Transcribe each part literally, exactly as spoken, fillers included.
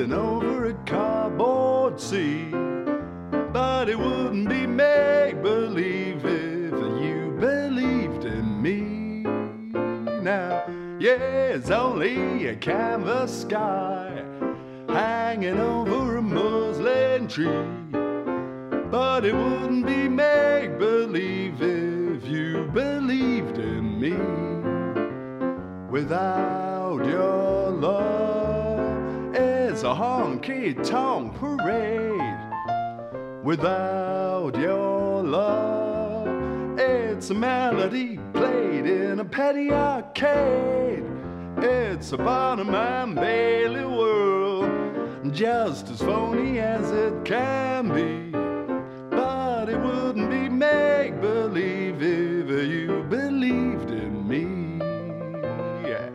sailing over a cardboard sea. But it wouldn't be make-believe if you believed in me. Now, yeah, it's only a canvas sky hanging over a muslin tree. But it wouldn't be make-believe if you believed in me. Without your love, it's a honky-tonk parade. Without your love, it's a melody played in a petty arcade. It's a Barnum and Bailey world, just as phony as it can be. But it wouldn't be make-believe if you believed in me. Yeah.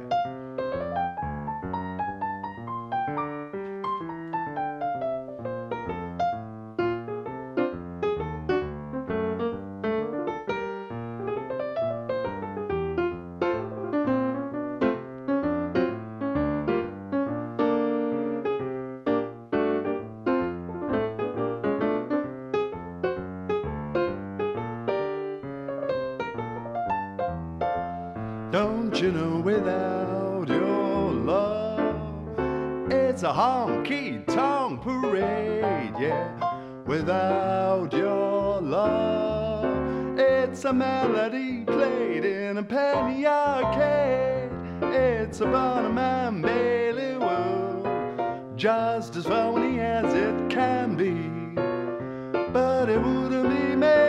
Don't you know, without your love, it's a honky-tonk parade, yeah. Without your love, it's a melody played in a penny arcade. It's a Barnum and Bailey world, just as phony as it can be. But it wouldn't be made